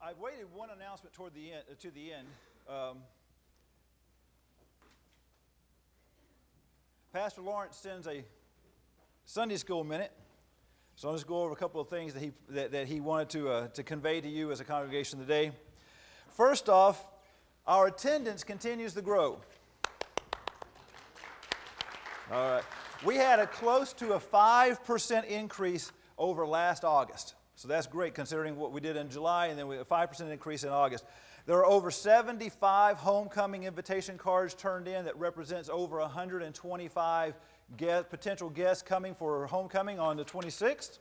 I've waited one announcement toward the end, to the end. Pastor Lawrence sends a Sunday school minute, so I'll just go over a couple of things that he wanted to convey to you as a congregation today. First off, our attendance continues to grow. All right, we had a close to a 5% increase over last August. So that's great considering what we did in July, and then we had a 5% increase in August. There are over 75 homecoming invitation cards turned in that represents over 125 potential guests coming for homecoming on the 26th.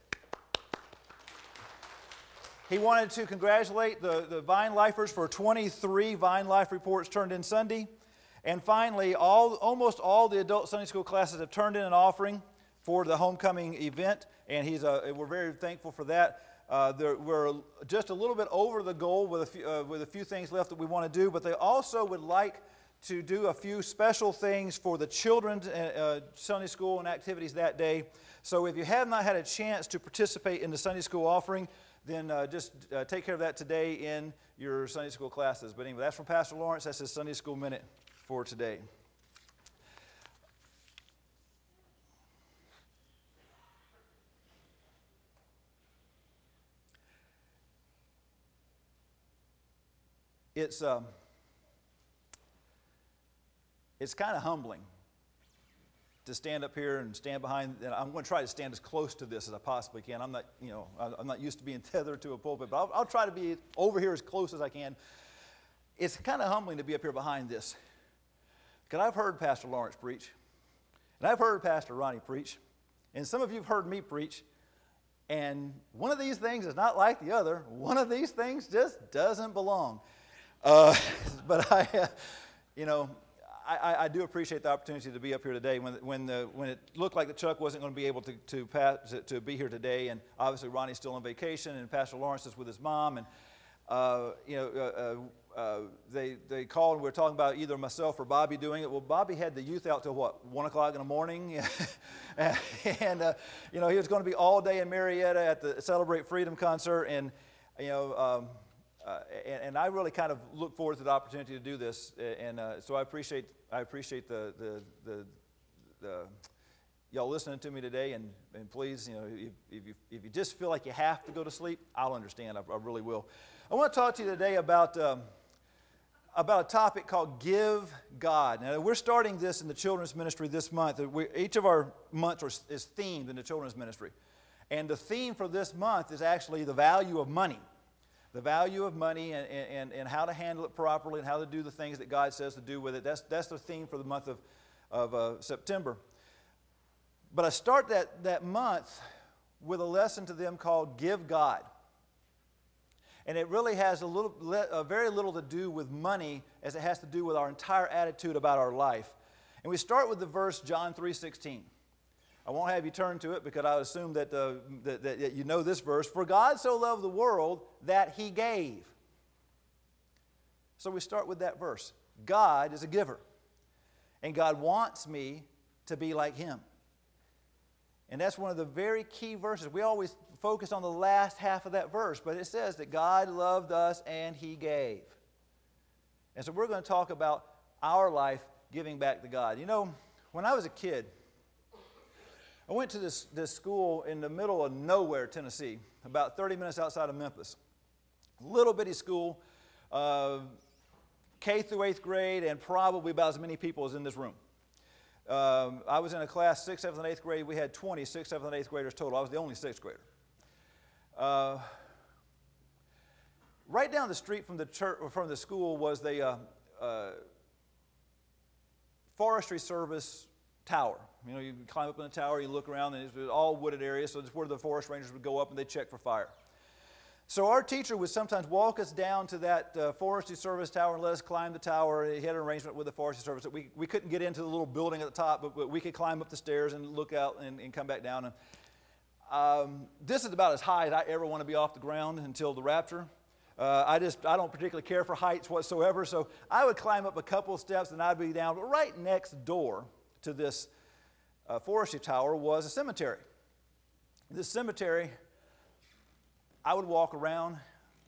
He wanted to congratulate the Vine Lifers for 23 Vine Life reports turned in Sunday. And finally, almost all the adult Sunday school classes have turned in an offering for the homecoming event, and we're very thankful for that. We're just a little bit over the goal with a few things left that we want to do, but they also would like to do a few special things for the children's Sunday school and activities that day. So if you have not had a chance to participate in the Sunday school offering, then just take care of that today in your Sunday school classes. But anyway, that's from Pastor Lawrence. That's his Sunday school minute for today. It's kind of humbling to stand up here and stand behind. And I'm going to try to stand as close to this as I possibly can. I'm not used to being tethered to a pulpit, but I'll try to be over here as close as I can. It's kind of humbling to be up here behind this, because I've heard Pastor Lawrence preach, and I've heard Pastor Ronnie preach, and some of you have heard me preach. And one of these things is not like the other. One of these things just doesn't belong. But I do appreciate the opportunity to be up here today. When it looked like that Chuck wasn't going to be able to be here today, and obviously Ronnie's still on vacation, and Pastor Lawrence is with his mom, and they called and we were talking about either myself or Bobby doing it. Well, Bobby had the youth out till 1 o'clock in the morning, and he was going to be all day in Marietta at the Celebrate Freedom concert, and and I really kind of look forward to the opportunity to do this, and so I appreciate the y'all listening to me today, and please, if you just feel like you have to go to sleep, I'll understand. I really will. I want to talk to you today about a topic called Give God. Now, we're starting this in the children's ministry this month. Each of our months is themed in the children's ministry, and the theme for this month is actually the value of money. The value of money and how to handle it properly and how to do the things that God says to do with it. That's the theme for the month of September. But I start that month with a lesson to them called Give God. And it really has very little to do with money as it has to do with our entire attitude about our life. And we start with the verse John 3:16. I won't have you turn to it because I would assume that you know this verse. For God so loved the world that He gave. So we start with that verse. God is a giver. And God wants me to be like Him. And that's one of the very key verses. We always focus on the last half of that verse, but it says that God loved us and He gave. And so we're going to talk about our life giving back to God. When I was a kid, I went to this school in the middle of nowhere, Tennessee, about 30 minutes outside of Memphis. Little bitty school, K through 8th grade, and probably about as many people as in this room. I was in a class 6th, 7th, and 8th grade. We had 20 6th, 7th, and 8th graders total. I was the only 6th grader. Right down the street from the school was the Forestry Service tower. You climb up in the tower, you look around, and it's all wooded area, so it's where the forest rangers would go up and they'd check for fire. So our teacher would sometimes walk us down to that Forestry Service tower and let us climb the tower. He had an arrangement with the Forestry Service that we couldn't get into the little building at the top, but we could climb up the stairs and look out and come back down. And this is about as high as I ever want to be off the ground until the rapture. I don't particularly care for heights whatsoever, so I would climb up a couple of steps and I'd be down. But right next door to this forestry tower was a cemetery. This cemetery, I would walk around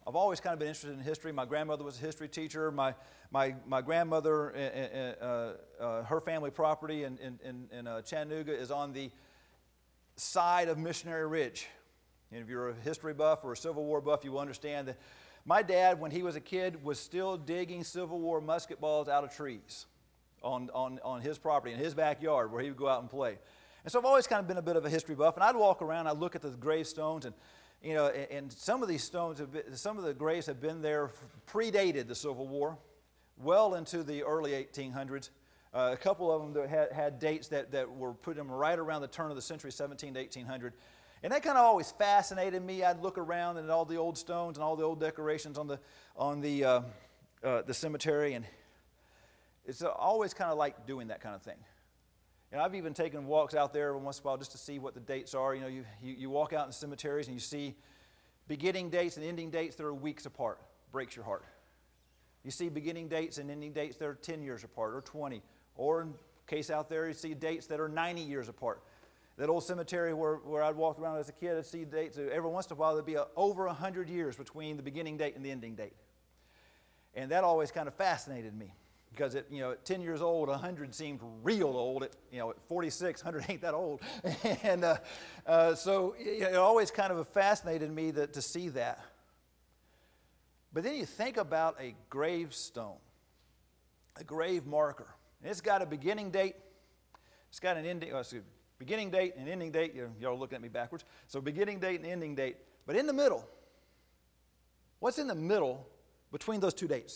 I've always kind of been interested in history. My grandmother was a history teacher. My grandmother, her family property in Chattanooga is on the side of Missionary Ridge. And if you're a history buff or a Civil War buff, you will understand that my dad, when he was a kid, was still digging Civil War musket balls out of trees on his property, in his backyard, where he would go out and play. And so I've always kind of been a bit of a history buff, and I'd walk around, I'd look at the gravestones, and you know, and some of these stones, some of the graves have been there, predated the Civil War, well into the early 1800s. A couple of them that had dates that were put them right around the turn of the century, 17 to 1800. And that kind of always fascinated me. I'd look around at all the old stones and all the old decorations on the cemetery, and it's always kind of like doing that kind of thing. And I've even taken walks out there once in a while just to see what the dates are. You know, you walk out in the cemeteries and you see beginning dates and ending dates that are weeks apart. Breaks your heart. You see beginning dates and ending dates that are 10 years apart or 20. Or in case out there, you see dates that are 90 years apart. That old cemetery where I'd walk around as a kid, I'd see dates. Every once in a while, there'd be over 100 years between the beginning date and the ending date. And that always kind of fascinated me. Because at 10 years old, 100 seemed real old. At 46, 100 ain't that old. And so it always kind of fascinated me to see that. But then you think about a gravestone, a grave marker. And it's got a beginning date. It's got an ending. Beginning date and ending date. Y'all looking at me backwards. So beginning date and ending date. But in the middle, what's in the middle between those two dates?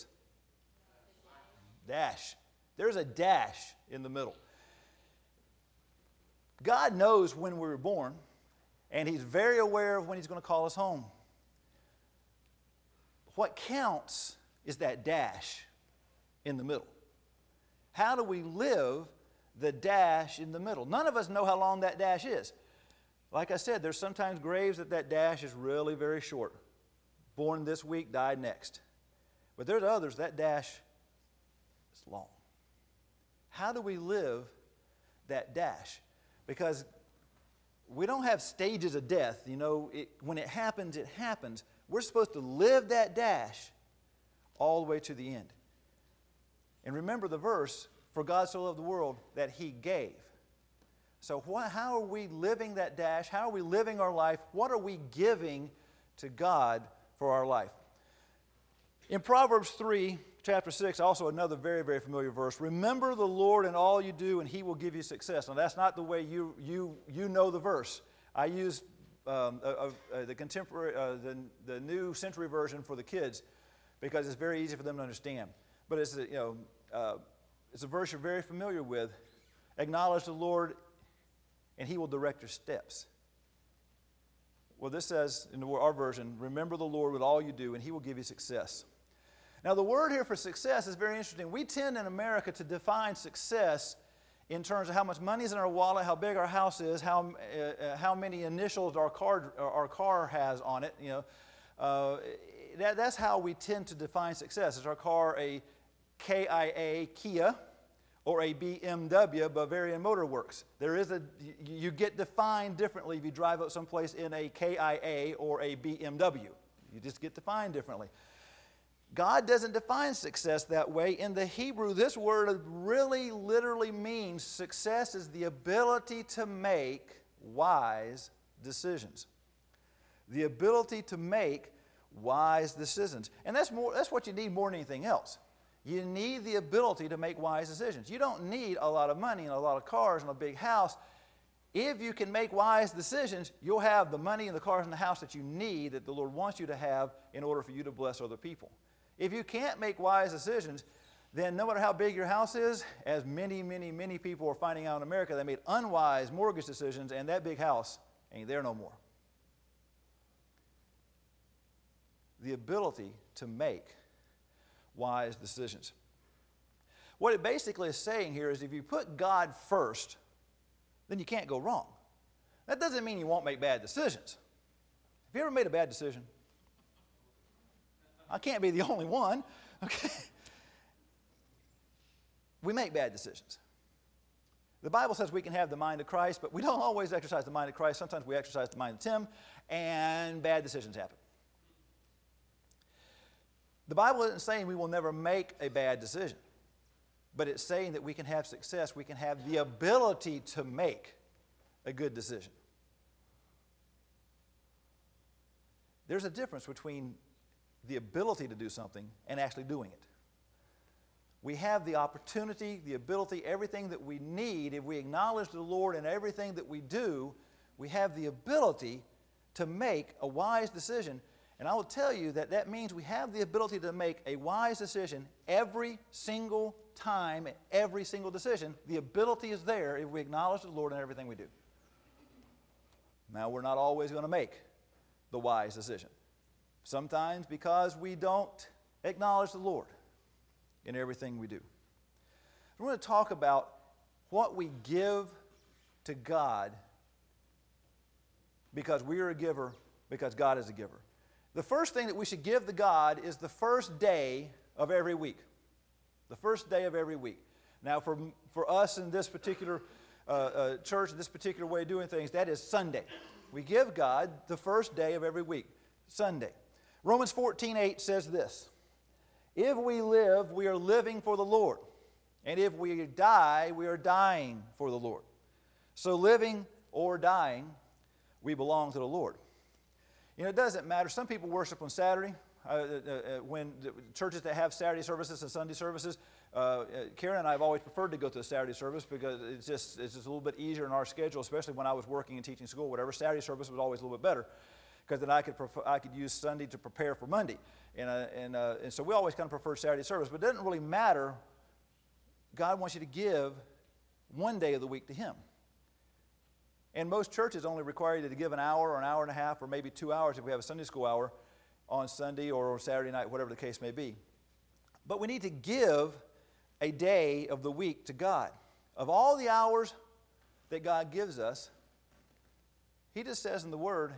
Dash. There's a dash in the middle. God knows when we were born, and He's very aware of when He's going to call us home. What counts is that dash in the middle. How do we live the dash in the middle? None of us know how long that dash is. Like I said, there's sometimes graves that dash is really very short. Born this week, died next. But there's others, that dash long. How do we live that dash? Because we don't have stages of death. When it happens, it happens. We're supposed to live that dash all the way to the end. And remember the verse, for God so loved the world that He gave. So how are we living that dash? How are we living our life? What are we giving to God for our life? In Proverbs 3, chapter 6, also another very, very familiar verse. Remember the Lord in all you do, and He will give you success. Now, that's not the way you know the verse. I used the contemporary, the New Century Version for the kids because it's very easy for them to understand. But it's a verse you're very familiar with. Acknowledge the Lord, and He will direct your steps. Well, this says in our version, remember the Lord with all you do, and He will give you success. Now, the word here for success is very interesting. We tend in America to define success in terms of how much money is in our wallet, how big our house is, how many initials our car has on it. That's how we tend to define success. Is our car a KIA, Kia, or a BMW, Bavarian Motor Works? You get defined differently if you drive up someplace in a KIA or a BMW. You just get defined differently. God doesn't define success that way. In the Hebrew, this word really literally means success is the ability to make wise decisions. The ability to make wise decisions. And that's what you need more than anything else. You need the ability to make wise decisions. You don't need a lot of money and a lot of cars and a big house. If you can make wise decisions, you'll have the money and the cars and the house that you need, that the Lord wants you to have in order for you to bless other people. If you can't make wise decisions, then no matter how big your house is, as many, many, many people are finding out in America, they made unwise mortgage decisions, and that big house ain't there no more. The ability to make wise decisions. What it basically is saying here is if you put God first, then you can't go wrong. That doesn't mean you won't make bad decisions. Have you ever made a bad decision? I can't be the only one. Okay. We make bad decisions. The Bible says we can have the mind of Christ, but we don't always exercise the mind of Christ. Sometimes we exercise the mind of Tim, and bad decisions happen. The Bible isn't saying we will never make a bad decision, but it's saying that we can have success. We can have the ability to make a good decision. There's a difference between the ability to do something and actually doing it. We have the opportunity, the ability, everything that we need. If we acknowledge the Lord in everything that we do, we have the ability to make a wise decision. And I will tell you that that means we have the ability to make a wise decision every single time, every single decision. The ability is there if we acknowledge the Lord in everything we do. Now, we're not always going to make the wise decision. Sometimes because we don't acknowledge the Lord in everything we do. We're going to talk about what we give to God because we are a giver, because God is a giver. The first thing that we should give to God is the first day of every week. The first day of every week. Now, for us in this particular church, this particular way of doing things, that is Sunday. We give God the first day of every week, Sunday. Romans 14:8 says this, if we live, we are living for the Lord. And if we die, we are dying for the Lord. So living or dying, we belong to the Lord. You know, it doesn't matter. Some people worship on Saturday. When the churches that have Saturday services and Sunday services, Karen and I have always preferred to go to a Saturday service because it's just a little bit easier in our schedule, especially when I was working and teaching school, whatever. Saturday service was always a little bit better because then I could use Sunday to prepare for Monday. And so we always kind of prefer Saturday service. But it doesn't really matter. God wants you to give one day of the week to Him. And most churches only require you to give an hour or an hour and a half or maybe 2 hours if we have a Sunday school hour on Sunday or Saturday night, whatever the case may be. But we need to give a day of the week to God. Of all the hours that God gives us, He just says in the Word,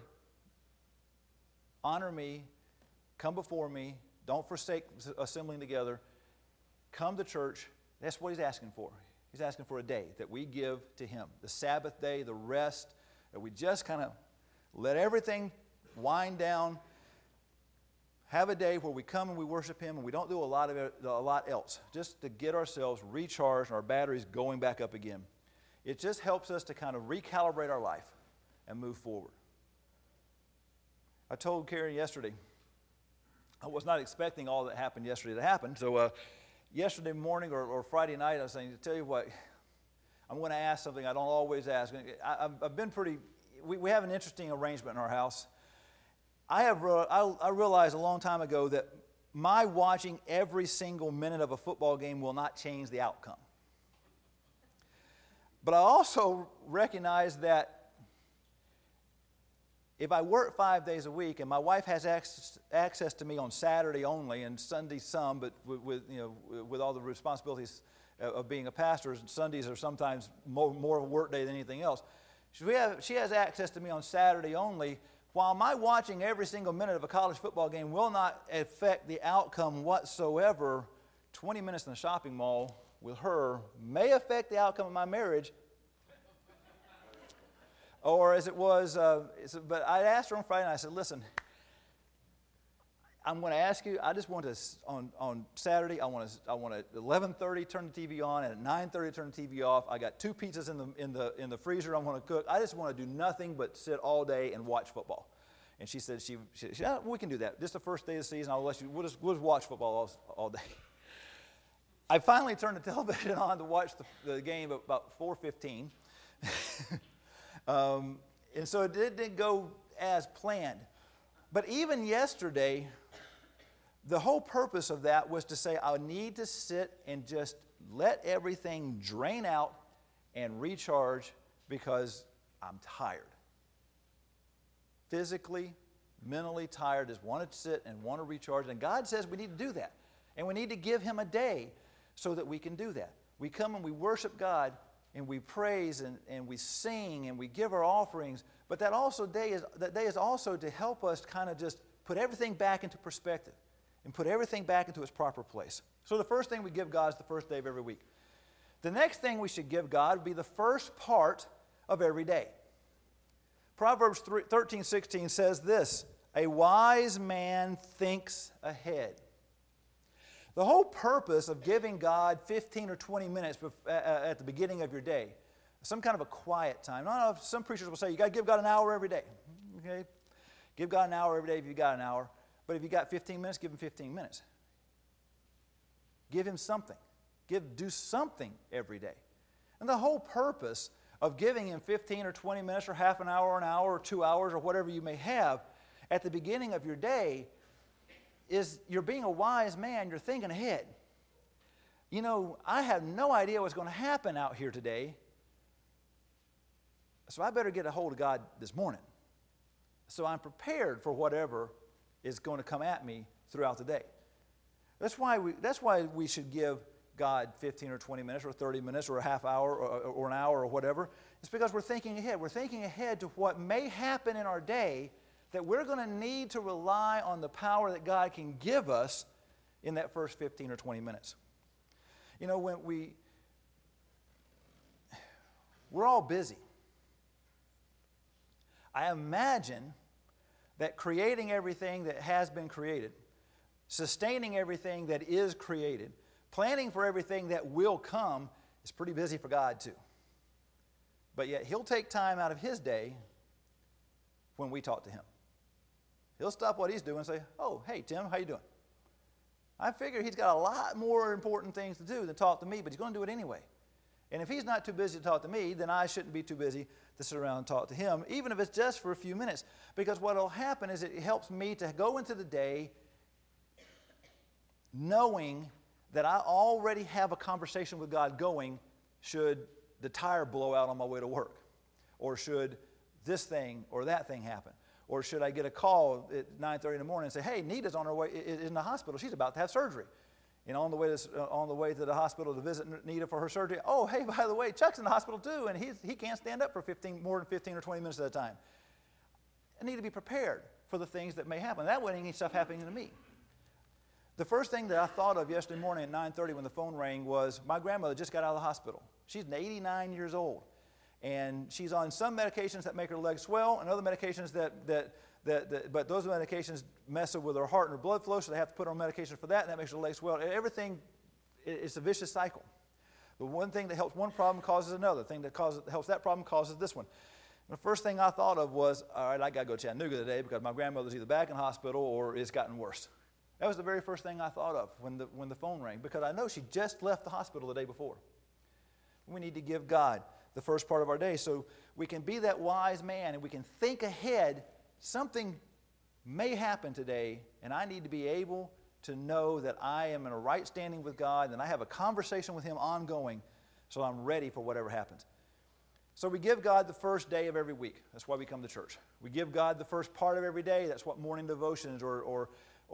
honor me, come before me, don't forsake assembling together, come to church. That's what He's asking for. He's asking for a day that we give to Him. The Sabbath day, the rest, that we just kind of let everything wind down. Have a day where we come and we worship Him and we don't do a lot else, just to get ourselves recharged and our batteries going back up again. It just helps us to kind of recalibrate our life and move forward. I told Karen yesterday, I was not expecting all that happened yesterday to happen, so yesterday morning or Friday night, I was saying, tell you what, I'm going to ask something I don't always ask. I've been we have an interesting arrangement in our house. I realized a long time ago that my watching every single minute of a football game will not change the outcome. But I also recognize that if I work 5 days a week and my wife has access to me on Saturday only and Sunday some, but with all the responsibilities of being a pastor, Sundays are sometimes more of a work day than anything else. She has access to me on Saturday only. While my watching every single minute of a college football game will not affect the outcome whatsoever, 20 minutes in the shopping mall with her may affect the outcome of my marriage. Or as it was, but I asked her on Friday, and I said, listen, I'm going to ask you, I just want to, on Saturday, I want to 11:30 turn the TV on, and at 9:30 turn the TV off. I got 2 pizzas in the freezer I want to cook. I just want to do nothing but sit all day and watch football. And she said, yeah, we can do that. This is the first day of the season. We'll just watch football all day. I finally turned the television on to watch the game at about 4:15. And so it didn't go as planned. But even yesterday, the whole purpose of that was to say, I need to sit and just let everything drain out and recharge because I'm tired. Physically, mentally tired, just want to sit and want to recharge. And God says we need to do that. And we need to give Him a day so that we can do that. We come and we worship God and we praise and we sing and we give our offerings. But that day is also to help us kind of just put everything back into perspective and put everything back into its proper place. So the first thing we give God is the first day of every week. The next thing we should give God would be the first part of every day. Proverbs 13:16 says this, a wise man thinks ahead. The whole purpose of giving God 15 or 20 minutes at the beginning of your day, some kind of a quiet time. No, some preachers will say you got to give God an hour every day. Okay? Give God an hour every day if you got an hour. But if you got 15 minutes, give Him 15 minutes. Give Him something. Do something every day. And the whole purpose of giving Him 15 or 20 minutes or half an hour or 2 hours or whatever you may have at the beginning of your day is you're being a wise man, you're thinking ahead. You know, I have no idea what's going to happen out here today, so I better get a hold of God this morning. So I'm prepared for whatever is going to come at me throughout the day. That's why we should give God 15 or 20 minutes or 30 minutes or a half hour or an hour or whatever. It's because we're thinking ahead. We're thinking ahead to what may happen in our day that we're going to need to rely on the power that God can give us in that first 15 or 20 minutes. You know, when we're all busy. I imagine that creating everything that has been created, sustaining everything that is created, planning for everything that will come is pretty busy for God too. But yet He'll take time out of His day when we talk to Him. He'll stop what He's doing and say, "Oh, hey, Tim, how you doing?" I figure He's got a lot more important things to do than talk to me, but He's going to do it anyway. And if He's not too busy to talk to me, then I shouldn't be too busy to sit around and talk to Him, even if it's just for a few minutes. Because what will happen is it helps me to go into the day knowing that I already have a conversation with God going should the tire blow out on my way to work, or should this thing or that thing happen. Or should I get a call at 9:30 in the morning and say, "Hey, Nita's on her way in the hospital. She's about to have surgery." You know, on the way to the hospital to visit Nita for her surgery. "Oh, hey, by the way, Chuck's in the hospital too, and he can't stand up for more than 15 or 20 minutes at a time." I need to be prepared for the things that may happen. That way, any stuff happening to me. The first thing that I thought of yesterday morning at 9:30 when the phone rang was my grandmother just got out of the hospital. She's 89 years old. And she's on some medications that make her legs swell, and other medications but those medications mess with her heart and her blood flow, so they have to put her on medication for that, and that makes her legs swell. Everything, it's a vicious cycle. The one thing that helps one problem causes another. The thing that helps that problem causes this one. And the first thing I thought of was, all right, I got to go to Chattanooga today because my grandmother's either back in the hospital or it's gotten worse. That was the very first thing I thought of when the phone rang, because I know she just left the hospital the day before. We need to give God the first part of our day so we can be that wise man and we can think ahead. Something may happen today, and I need to be able to know that I am in a right standing with God and I have a conversation with Him ongoing so I'm ready for whatever happens. So we give God the first day of every week. That's why we come to church. We give God the first part of every day. That's what morning devotions or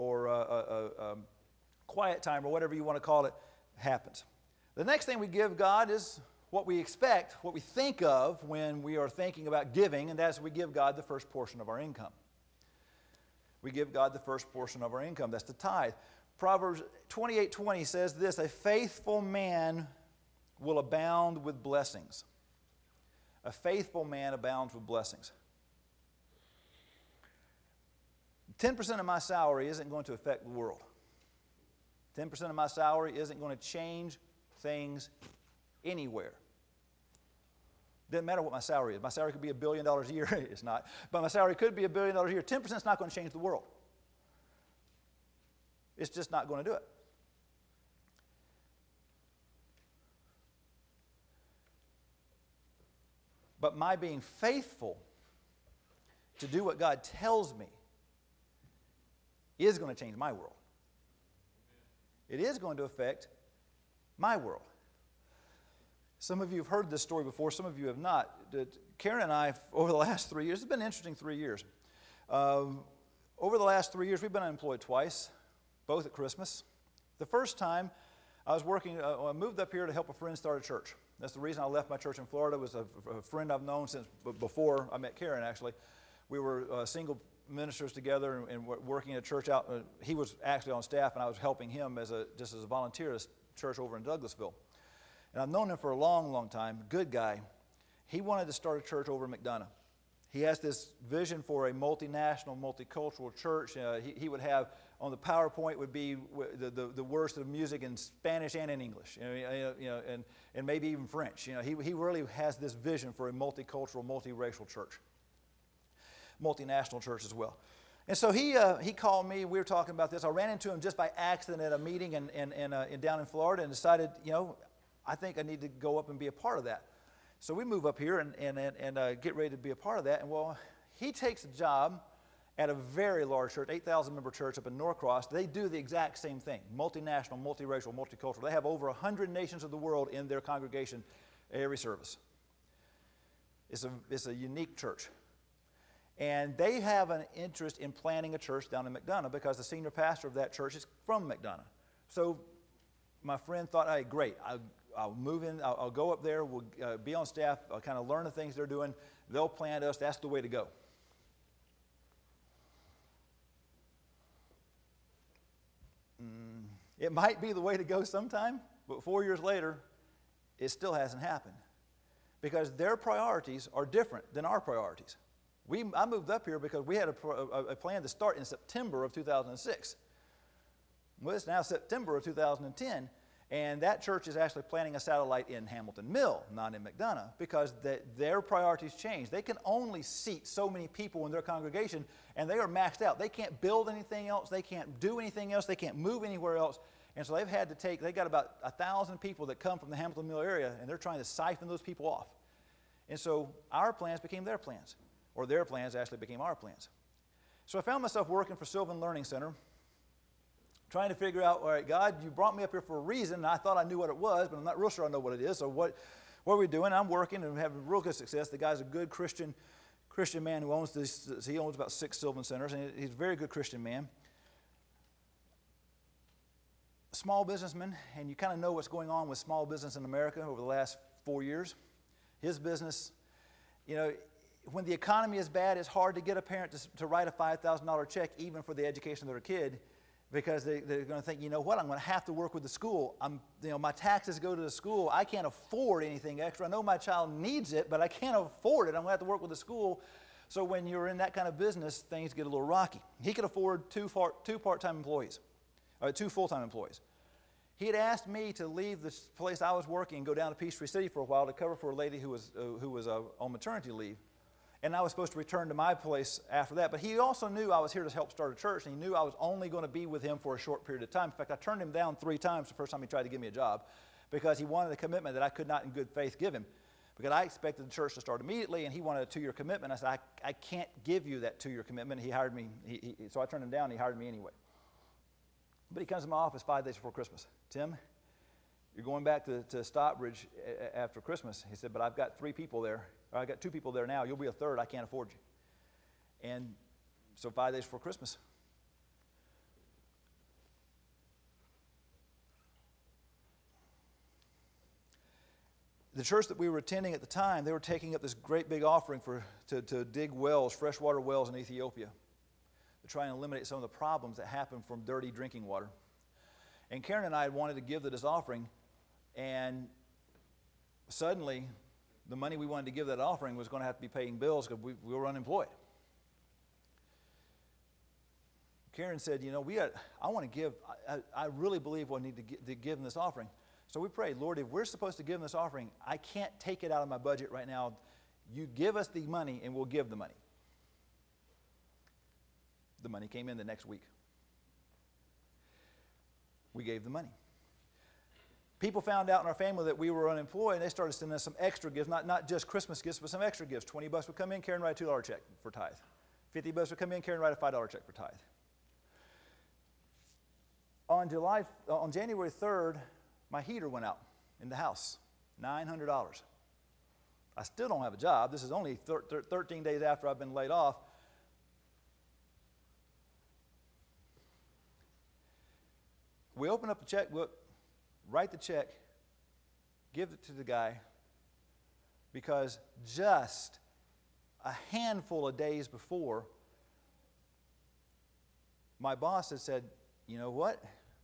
quiet time or whatever you want to call it happens. The next thing we give God is what we expect, what we think of when we are thinking about giving, and that's we give God the first portion of our income. We give God the first portion of our income. That's the tithe. Proverbs 28:20 says this, "A faithful man will abound with blessings." A faithful man abounds with blessings. 10% of my salary isn't going to affect the world. 10% of my salary isn't going to change things anywhere. Doesn't matter what my salary is. My salary could be $1 billion a year. It's not. But my salary could be $1 billion a year. 10% is not going to change the world. It's just not going to do it. But my being faithful to do what God tells me is going to change my world. It is going to affect my world. Some of you have heard this story before, some of you have not. Karen and I, over the last 3 years, it's been an interesting 3 years. Over the last 3 years, we've been unemployed twice, both at Christmas. The first time, I was working, I moved up here to help a friend start a church. That's the reason I left my church in Florida. It was a friend I've known since before I met Karen, actually. We were single ministers together and working at a church out. He was actually on staff, and I was helping him just as a volunteer at a church over in Douglasville. And I've known him for a long, long time. Good guy. He wanted to start a church over in McDonough. He has this vision for a multinational, multicultural church. He would have, on the PowerPoint would be the worst of music in Spanish and in English, and maybe even French. He really has this vision for a multicultural, multiracial church, multinational church as well. And so he called me. We were talking about this. I ran into him just by accident at a meeting down in Florida, and decided, I think I need to go up and be a part of that. So we move up here and get ready to be a part of that. And well, he takes a job at a very large church, 8,000-member church up in Norcross. They do the exact same thing, multinational, multiracial, multicultural. They have over 100 nations of the world in their congregation every service. It's a unique church. And they have an interest in planting a church down in McDonough because the senior pastor of that church is from McDonough. So my friend thought, hey, great, I'll move in, I'll go up there, we'll be on staff, I'll kind of learn the things they're doing, they'll plant us, that's the way to go. It might be the way to go sometime, but 4 years later, it still hasn't happened. Because their priorities are different than our priorities. I moved up here because we had a plan to start in September of 2006. Well, it's now September of 2010, and that church is actually planning a satellite in Hamilton Mill, not in McDonough, because their priorities change. They can only seat so many people in their congregation, and they are maxed out. They can't build anything else. They can't do anything else. They can't move anywhere else. And so they got about 1,000 people that come from the Hamilton Mill area, and they're trying to siphon those people off. And so our plans became their plans, or their plans actually became our plans. So I found myself working for Sylvan Learning Center, trying to figure out, all right, God, you brought me up here for a reason, and I thought I knew what it was, but I'm not real sure I know what it is. So what are we doing? I'm working and having real good success. The guy's a good Christian man who owns this. He owns about 6 Sylvan Centers, and he's a very good Christian man. Small businessman, and you kind of know what's going on with small business in America over the last 4 years. His business, when the economy is bad, it's hard to get a parent to write a $5,000 check even for the education of their kid, because they're going to think, you know what, I'm going to have to work with the school. My taxes go to the school. I can't afford anything extra. I know my child needs it, but I can't afford it. I'm going to have to work with the school. So when you're in that kind of business, things get a little rocky. He could afford two part-time employees, or 2 full-time employees. He had asked me to leave the place I was working and go down to Peachtree City for a while to cover for a lady who was on maternity leave. And I was supposed to return to my place after that. But he also knew I was here to help start a church, and he knew I was only going to be with him for a short period of time. In fact, I turned him down 3 times the first time he tried to give me a job, because he wanted a commitment that I could not in good faith give him. Because I expected the church to start immediately, and he wanted a 2-year commitment. I said, I can't give you that 2-year commitment. He hired me. So I turned him down, and he hired me anyway. But he comes to my office 5 days before Christmas. Tim, you're going back to Stockbridge after Christmas. He said, but I've got 3 people there. Or I got 2 people there now. You'll be a 3rd. I can't afford you. And so 5 days before Christmas, the church that we were attending at the time, they were taking up this great big offering to dig wells, freshwater wells in Ethiopia, to try and eliminate some of the problems that happen from dirty drinking water. And Karen and I had wanted to give to this offering, and suddenly the money we wanted to give that offering was going to have to be paying bills because we were unemployed. Karen said, I want to give, I really believe we need to give them this offering. So we prayed, Lord, if we're supposed to give them this offering, I can't take it out of my budget right now. You give us the money and we'll give the money. The money came in the next week. We gave the money. People found out in our family that we were unemployed, and they started sending us some extra gifts, not just Christmas gifts, but some extra gifts. $20 would come in, Karen write a $2 check for tithe. $50 would come in, Karen write a $5 check for tithe. On January 3rd, my heater went out in the house, $900. I still don't have a job. This is only 13 days after I've been laid off. We open up the checkbook, write the check, give it to the guy, because just a handful of days before, my boss had said, you know what?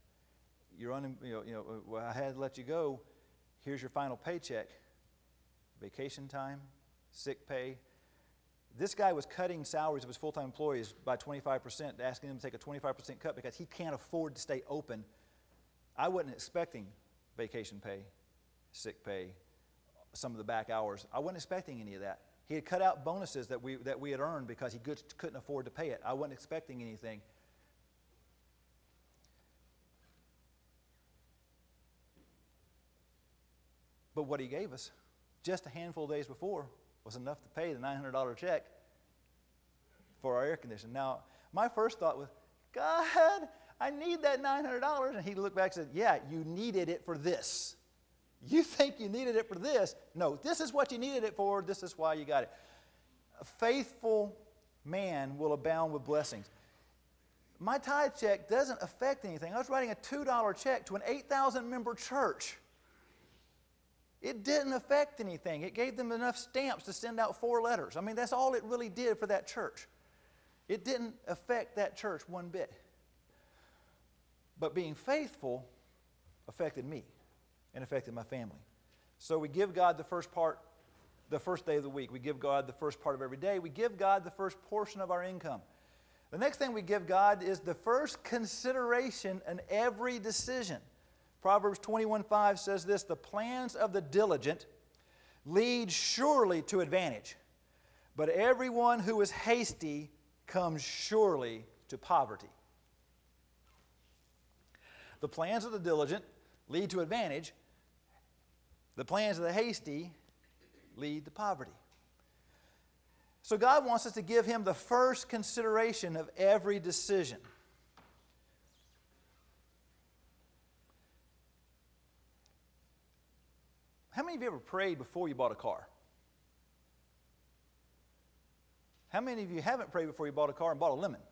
I had to let you go. Here's your final paycheck. Vacation time, sick pay, This guy was cutting salaries of his full-time employees by 25%, asking them to take a 25% cut because he can't afford to stay open. I wasn't expecting vacation pay, sick pay, some of the back hours. I wasn't expecting any of that. He had cut out bonuses that we had earned because he couldn't afford to pay it. I wasn't expecting anything. But what he gave us just a handful of days before was enough to pay the $900 check for our air conditioning. Now, my first thought was, God, I need that $900. And he looked back and said, yeah, you needed it for this. You think you needed it for this? No, this is what you needed it for. This is why you got it. A faithful man will abound with blessings. My tithe check doesn't affect anything. I was writing a $2 check to an 8,000-member church. It didn't affect anything. It gave them enough stamps to send out 4 letters. I mean, that's all it really did for that church. It didn't affect that church one bit. But being faithful affected me and affected my family. So we give God the first part, the first day of the week. We give God the first part of every day. We give God the first portion of our income. The next thing we give God is the first consideration in every decision. Proverbs 21:5 says this, the plans of the diligent lead surely to advantage, but everyone who is hasty comes surely to poverty. The plans of the diligent lead to advantage. The plans of the hasty lead to poverty. So God wants us to give Him the first consideration of every decision. How many of you ever prayed before you bought a car? How many of you haven't prayed before you bought a car and bought a lemon?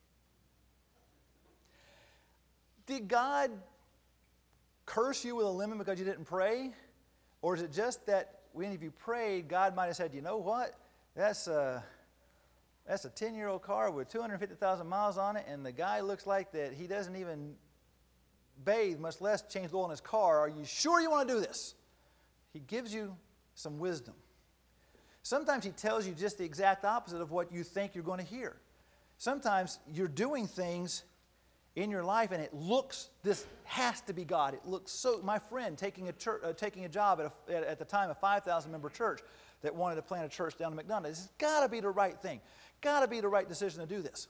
Did God curse you with a lemon because you didn't pray? Or is it just that when you prayed, God might have said, you know what? That's a 10-year-old car with 250,000 miles on it, and the guy looks like that he doesn't even bathe, much less change the oil in his car. Are you sure you want to do this? He gives you some wisdom. Sometimes He tells you just the exact opposite of what you think you're going to hear. Sometimes you're doing things in your life and it looks, this has to be God. It looks so, my friend taking a job at the time a 5,000-member church that wanted to plant a church down in McDonough. This has got to be the right thing. Got to be the right decision to do this.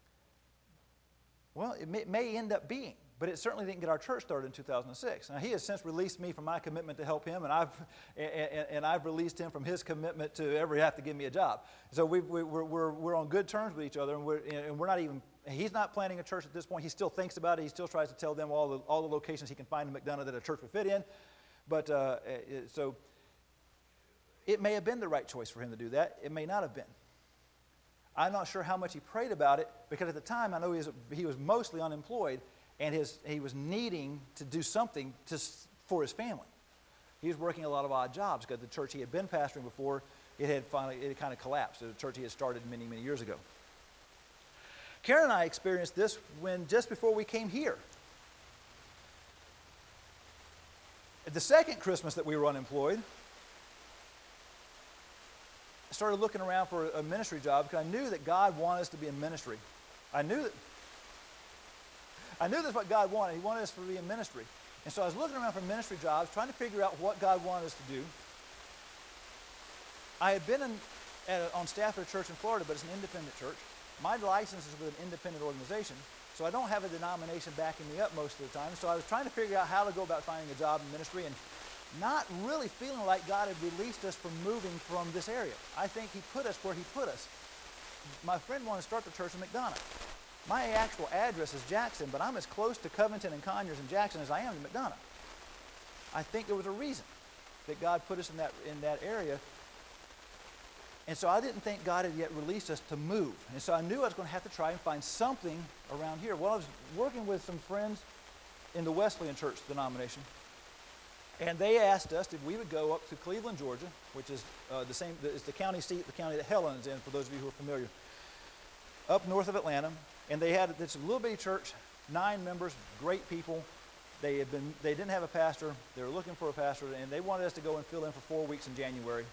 Well, it may end up being. But it certainly didn't get our church started in 2006. Now, he has since released me from my commitment to help him, and I've released him from his commitment to ever have to give me a job. So we're on good terms with each other, and we're not even. He's not planning a church at this point. He still thinks about it. He still tries to tell them all the locations he can find in McDonough that a church would fit in. But so it may have been the right choice for him to do that. It may not have been. I'm not sure how much he prayed about it because at the time I know he was mostly unemployed. And he was needing to do something for his family. He was working a lot of odd jobs because the church he had been pastoring before, it kind of collapsed. The church he had started many, many years ago. Karen and I experienced this just before we came here. At the second Christmas that we were unemployed, I started looking around for a ministry job because I knew that God wanted us to be in ministry. I knew that's what God wanted. He wanted us to be in ministry. And so I was looking around for ministry jobs, trying to figure out what God wanted us to do. I had been on staff at a church in Florida, but it's an independent church. My license is with an independent organization, so I don't have a denomination backing me up most of the time. So I was trying to figure out how to go about finding a job in ministry and not really feeling like God had released us from moving from this area. I think He put us where He put us. My friend wanted to start the church in McDonough. My actual address is Jackson, but I'm as close to Covington and Conyers and Jackson as I am to McDonough. I think there was a reason that God put us in that area. And so I didn't think God had yet released us to move. And so I knew I was going to have to try and find something around here. Well, I was working with some friends in the Wesleyan Church denomination, and they asked us if we would go up to Cleveland, Georgia, which is it's the county seat, the county that Helen is in, for those of you who are familiar, up north of Atlanta. And they had this little bitty church, 9 members, great people. They didn't have a pastor. They were looking for a pastor, and they wanted us to go and fill in for 4 weeks in January.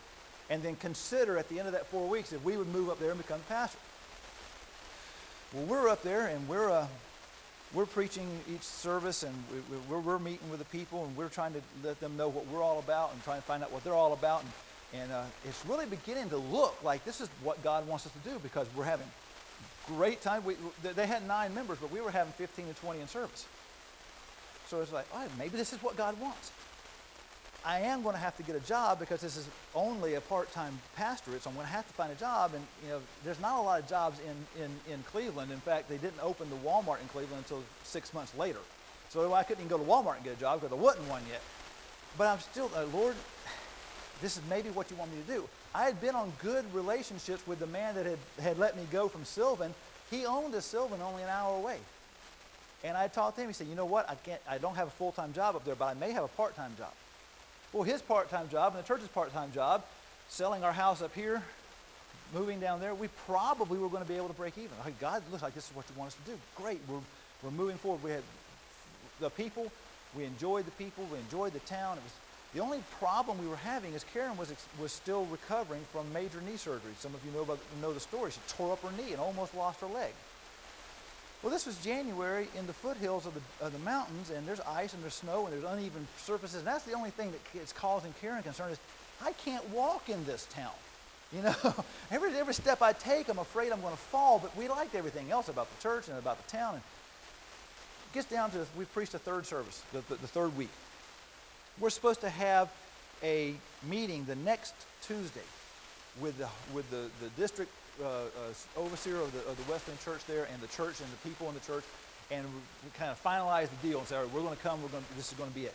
and then consider at the end of that 4 weeks if we would move up there and become pastor. Well, we're up there, and we're preaching each service, and we're meeting with the people, and we're trying to let them know what we're all about and trying to find out what they're all about. And it's really beginning to look like this is what God wants us to do, because we're having great time. They had 9 members, but we were having 15 to 20 in service. So it's like, oh, maybe this is what God wants. I am going to have to get a job because this is only a part-time pastorate, so I'm going to have to find a job. And there's not a lot of jobs in Cleveland. In fact, they didn't open the Walmart in Cleveland until 6 months later. So I couldn't even go to Walmart and get a job because there wasn't one yet. But I'm still, Lord, this is maybe what you want me to do. I had been on good relationships with the man that had let me go from Sylvan. He owned a Sylvan only an hour away. And I talked to him. He said, you know what, I don't have a full-time job up there, but I may have a part-time job. Well, his part-time job and the church's part-time job, selling our house up here, moving down there, we probably were going to be able to break even. Hey, God, looks like this is what you want us to do. Great, we're moving forward. We had the people, we enjoyed the people, we enjoyed the town. It was the only problem we were having is Karen was still recovering from major knee surgery. Some of you know the story. She tore up her knee and almost lost her leg. Well, this was January in the foothills of the mountains, and there's ice and there's snow and there's uneven surfaces. And that's the only thing that is causing Karen concern is I can't walk in this town. Every step I take, I'm afraid I'm going to fall. But we liked everything else about the church and about the town. And it gets down to we preached the third service, the third week. We're supposed to have a meeting the next Tuesday with the district overseer of the Wesleyan Church there, and the church and the people in the church, and we kind of finalize the deal and say, all right, we're going to come. This is going to be it.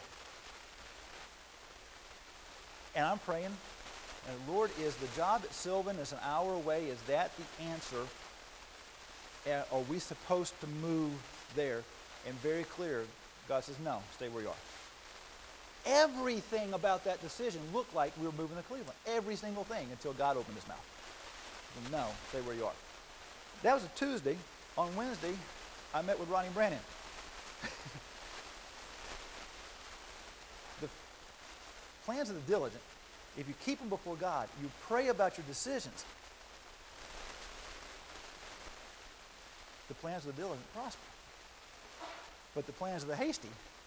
And I'm praying, and Lord, is the job at Sylvan is an hour away? Is that the answer? Are we supposed to move there? And very clear, God says, no, stay where you are. Everything about that decision looked like we were moving to Cleveland. Every single thing until God opened his mouth. No, stay where you are. That was a Tuesday. On Wednesday, I met with Ronnie Brannon. The plans of the diligent, if you keep them before God, you pray about your decisions, the plans of the diligent prosper. But the plans of the hasty,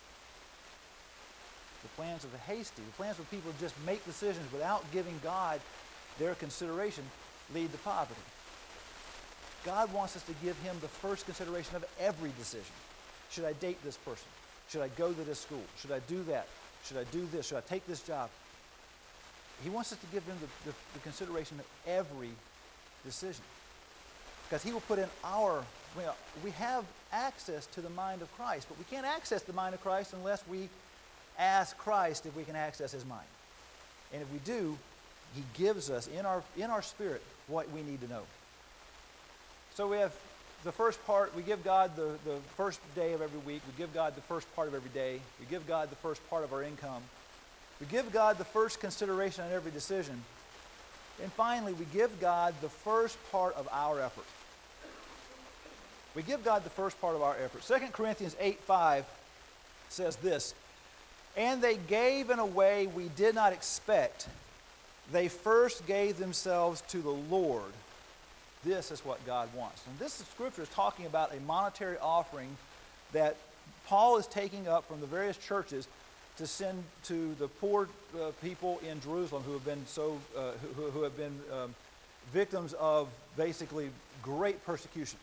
the plans where people just make decisions without giving God their consideration, lead to poverty. God wants us to give him the first consideration of every decision. Should I date this person? Should I go to this school? Should I do that? Should I do this? Should I take this job? He wants us to give him the consideration of every decision. Because he will put in we have access to the mind of Christ, but we can't access the mind of Christ unless we ask Christ if we can access his mind. And if we do, he gives us in our spirit what we need to know. So we have the first part. We give God the first day of every week. We give God the first part of every day. We give God the first part of our income. We give God the first consideration on every decision. And finally, we give God the first part of our effort. We give God the first part of our effort. 2 Corinthians 8:5 says this, and they gave in a way we did not expect. They first gave themselves to the Lord. This is what God wants. And this scripture is talking about a monetary offering that Paul is taking up from the various churches to send to the poor people in Jerusalem who have been victims of basically great persecution.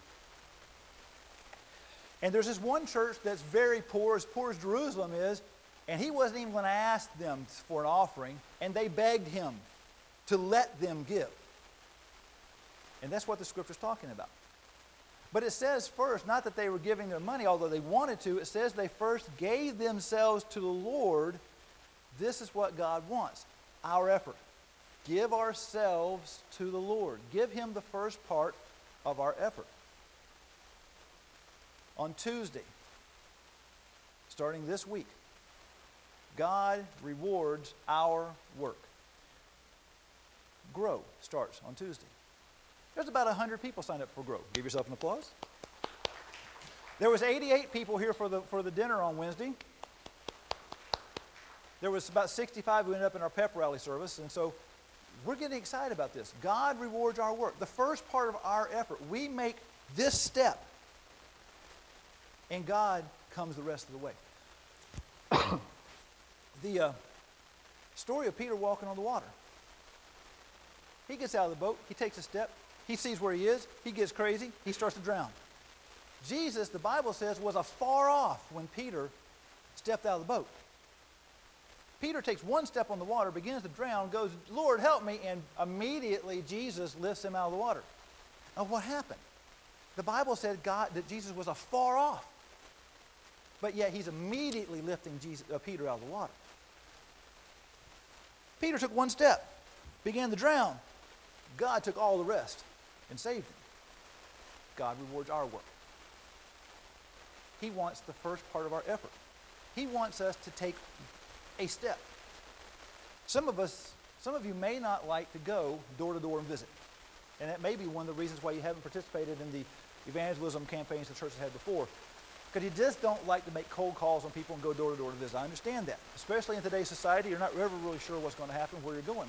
And there's this one church that's very poor as Jerusalem is, and he wasn't even going to ask them for an offering, and they begged him to let them give. And that's what the scripture is talking about. But it says first, not that they were giving their money, although they wanted to, it says they first gave themselves to the Lord. This is what God wants, our effort. Give ourselves to the Lord. Give him the first part of our effort. On Tuesday, starting this week, God rewards our work. Grow starts on Tuesday. There's about 100 people signed up for Grow. Give yourself an applause. There was 88 people here for the dinner on Wednesday. There was about 65 who ended up in our pep rally service, and so we're getting excited about this. God rewards our work. The first part of our effort, we make this step, and God comes the rest of the way. The story of Peter walking on the water. He gets out of the boat. He takes a step. He sees where he is. He gets crazy. He starts to drown. Jesus, the Bible says, was afar off when Peter stepped out of the boat. Peter takes one step on the water, begins to drown, goes, Lord, help me, and immediately Jesus lifts him out of the water. Now, what happened? The Bible said that Jesus was afar off, but yet he's immediately lifting Peter out of the water. Peter took one step, began to drown. God took all the rest and saved him. God rewards our work. He wants the first part of our effort. He wants us to take a step. Some of you may not like to go door to door and visit. And that may be one of the reasons why you haven't participated in the evangelism campaigns the church has had before. Because you just don't like to make cold calls on people and go door to door to visit. I understand that. Especially in today's society, you're not ever really sure what's going to happen, where you're going.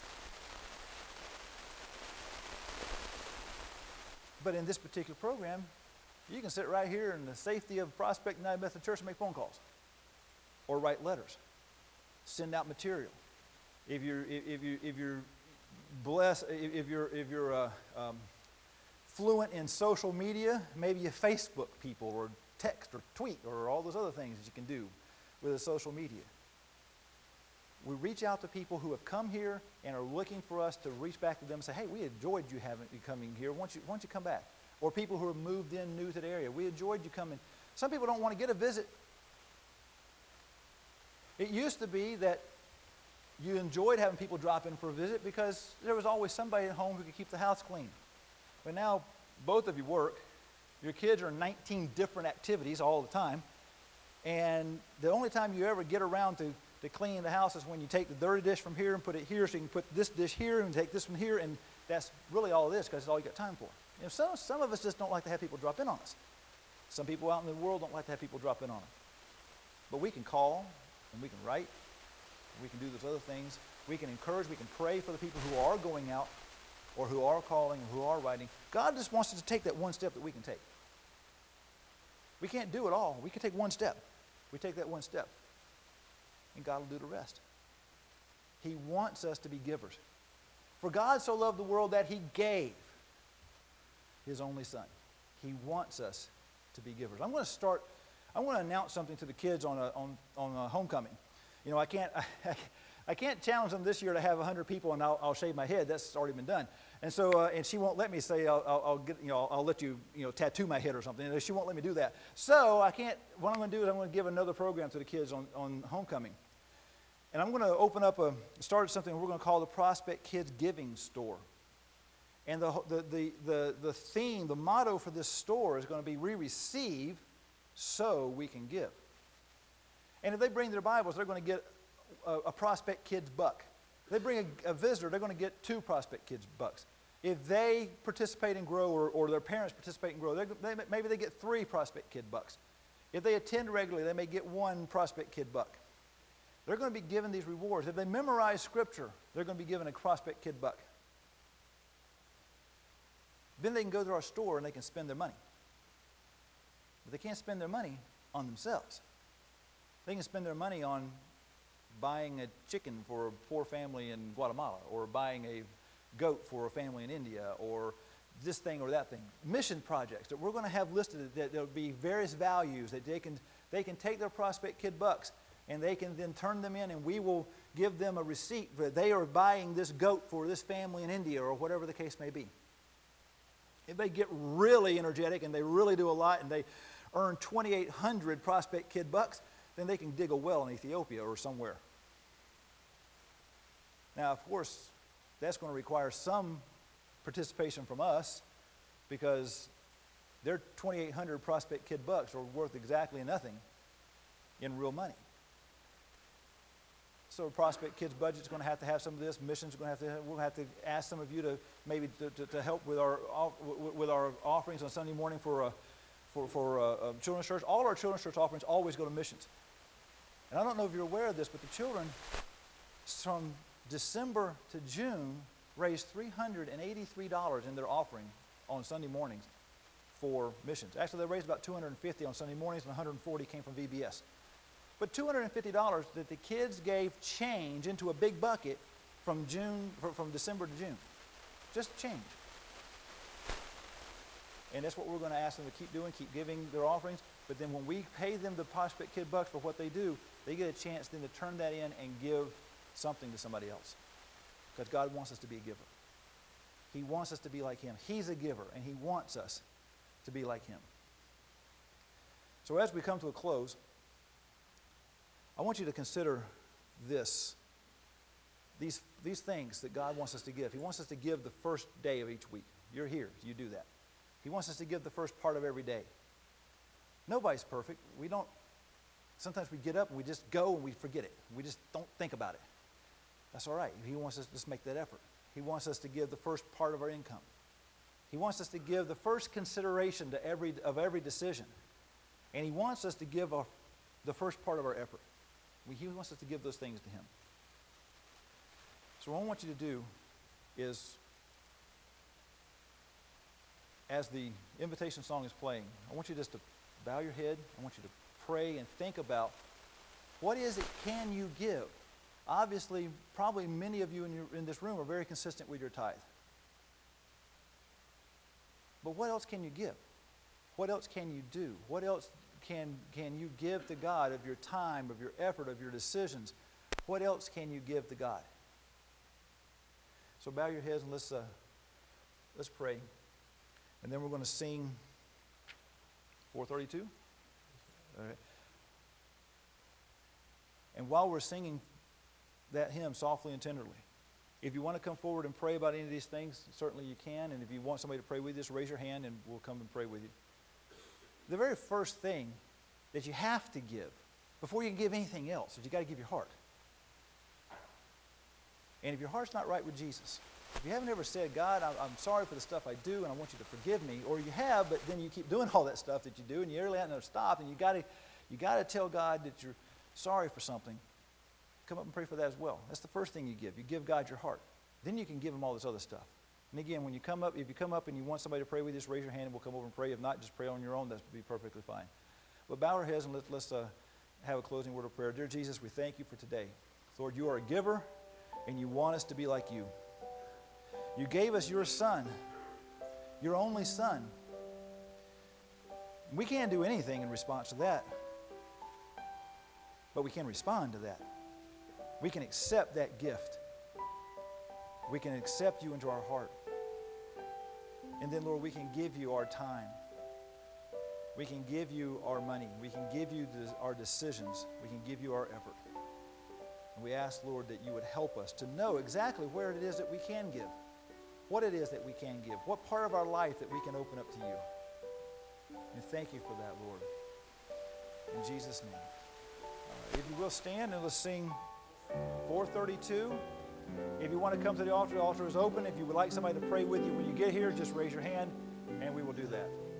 But in this particular program, you can sit right here in the safety of Prospect United Methodist Church and make phone calls. Or write letters. Send out material. If you're blessed, if you're fluent in social media, maybe you Facebook people or text or tweet or all those other things that you can do with the social media. We reach out to people who have come here and are looking for us to reach back to them and say, hey, we enjoyed you coming here. Why don't you come back? Or people who are moved in new to the area. We enjoyed you coming. Some people don't want to get a visit. It used to be that you enjoyed having people drop in for a visit because there was always somebody at home who could keep the house clean. But now both of you work. Your kids are in 19 different activities all the time. And the only time you ever get around to clean the house is when you take the dirty dish from here and put it here, so you can put this dish here and take this from here, and that's really all it is because it's all you got time for. You know, some of us just don't like to have people drop in on us. Some people out in the world don't like to have people drop in on them. But we can call, and we can write, and we can do those other things. We can encourage, we can pray for the people who are going out or who are calling or who are writing. God just wants us to take that one step that we can take. We can't do it all. We can take one step. We take that one step, and God will do the rest. He wants us to be givers. For God so loved the world that he gave his only son. He wants us to be givers. I want to announce something to the kids on homecoming. You know, I can't challenge them this year to have 100 people and I'll shave my head. That's already been done. And so, and she won't let me say I'll let you tattoo my head or something. She won't let me do that. So I can't. What I'm going to do is I'm going to give another program to the kids on homecoming, and I'm going to open up start something we're going to call the Prospect Kids Giving Store. And the theme, the motto for this store is going to be "We receive, so we can give." And if they bring their Bibles, they're going to get a Prospect Kids buck. If they bring a visitor, they're going to get 2 Prospect Kids bucks. If they participate and grow, or their parents participate and grow, maybe they get 3 Prospect Kid bucks. If they attend regularly, they may get 1 Prospect Kid buck. They're going to be given these rewards. If they memorize Scripture, they're going to be given a Prospect Kid buck. Then they can go to our store and they can spend their money. But they can't spend their money on themselves. They can spend their money on buying a chicken for a poor family in Guatemala, or buying a goat for a family in India, or this thing or that thing. Mission projects that we're going to have listed, that there'll be various values that they can take their Prospect Kid bucks and they can then turn them in, and we will give them a receipt that they are buying this goat for this family in India, or whatever the case may be. If they get really energetic and they really do a lot and they earn 2,800 Prospect Kid bucks, then they can dig a well in Ethiopia or somewhere. Now, of course, that's going to require some participation from us, because their 2,800 Prospect Kid bucks are worth exactly nothing in real money. So Prospect Kids budget is going to have some of this. Missions are going to we're going to have to ask some of you to maybe to help with our offerings on Sunday morning for children's church. All our children's church offerings always go to missions. And I don't know if you're aware of this, but the children from December to June, raised $383 in their offering on Sunday mornings for missions. Actually, they raised about $250 on Sunday mornings, and $140 came from VBS. But $250 that the kids gave change into a big bucket from December to June. Just change. And that's what we're going to ask them to keep doing, keep giving their offerings. But then when we pay them the Prospect Kid bucks for what they do, they get a chance then to turn that in and give something to somebody else. Because God wants us to be a giver. He wants us to be like him. He's a giver, and he wants us to be like him. So as we come to a close, I want you to consider these things that God wants us to give. He wants us to give the first day of each week. You're here, you do that. He wants us to give the first part of every day. Nobody's perfect. Sometimes we get up and we just go and we forget it. We just don't think about it. That's all right. He wants us to just make that effort. He wants us to give the first part of our income. He wants us to give the first consideration to every decision. And he wants us to give the first part of our effort. He wants us to give those things to him. So what I want you to do is, as the invitation song is playing, I want you just to bow your head. I want you to pray and think about what is it can you give? Obviously, probably many of you in this room are very consistent with your tithe. But what else can you give? What else can you do? What else can you give to God of your time, of your effort, of your decisions? What else can you give to God? So bow your heads and let's pray. And then we're going to sing 432. All right. And while we're singing that hymn softly and tenderly, if you want to come forward and pray about any of these things, certainly you can. And if you want somebody to pray with you, just raise your hand and we'll come and pray with you. The very first thing that you have to give, before you can give anything else, is you got to give your heart. And if your heart's not right with Jesus, if you haven't ever said, God, I'm sorry for the stuff I do and I want you to forgive me, or you have, but then you keep doing all that stuff that you do and you really haven't stopped, and you got to tell God that you're sorry for something, come up and pray for that as well. That's the first thing you give. You give God your heart. Then you can give him all this other stuff. And again, when you come up, if you come up and you want somebody to pray with you, just raise your hand and we'll come over and pray. If not, just pray on your own. That would be perfectly fine. But bow our heads and let's have a closing word of prayer. Dear Jesus, we thank you for today. Lord, you are a giver and you want us to be like you. You gave us your son, your only son. We can't do anything in response to that, but we can respond to that. We can accept that gift. We can accept you into our heart. And then, Lord, we can give you our time. We can give you our money. We can give you our decisions. We can give you our effort. And we ask, Lord, that you would help us to know exactly where it is that we can give, what it is that we can give, what part of our life that we can open up to you. And thank you for that, Lord. In Jesus' name. If you will stand and let's sing 432. If you want to come to the altar is open. If you would like somebody to pray with you when you get here, just raise your hand and we will do that.